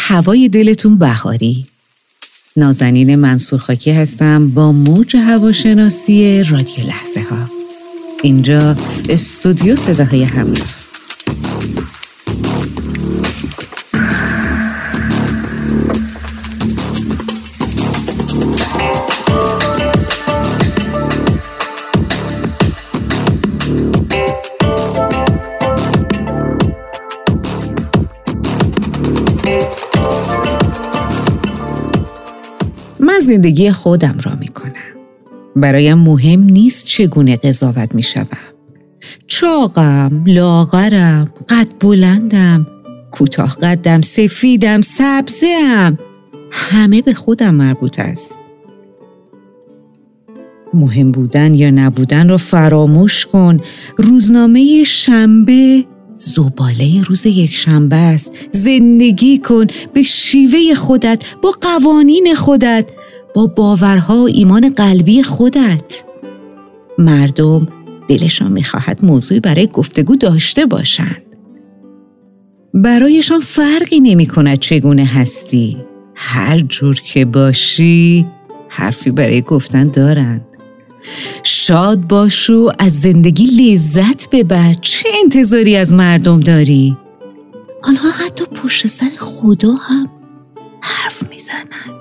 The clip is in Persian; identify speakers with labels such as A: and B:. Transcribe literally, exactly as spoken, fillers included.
A: هوای دلتون بهاری. نازنین منصورخاکی هستم با موج هواشناسی رادیو لحظه ها. اینجا استودیو صداهای همراه. من زندگی خودم را می کنم. برایم مهم نیست چگونه قضاوت می شوم. چاقم، لاغرم، قد بلندم، کوتاه قدم، سفیدم، سبزم. همه به خودم مربوط است. مهم بودن یا نبودن را فراموش کن. روزنامه شنبه زباله روز یک شنبه است. زندگی کن به شیوه خودت، با قوانین خودت، با باورها و ایمان قلبی خودت. مردم دلشان می‌خواهد موضوعی برای گفتگو داشته باشند. برایشان فرقی نمی‌کند چگونه هستی. هر جور که باشی حرفی برای گفتن دارند. شاد باش و از زندگی لذت ببر. چه انتظاری از مردم داری؟ آنها حتی پشت سر خدا هم حرف میزنند.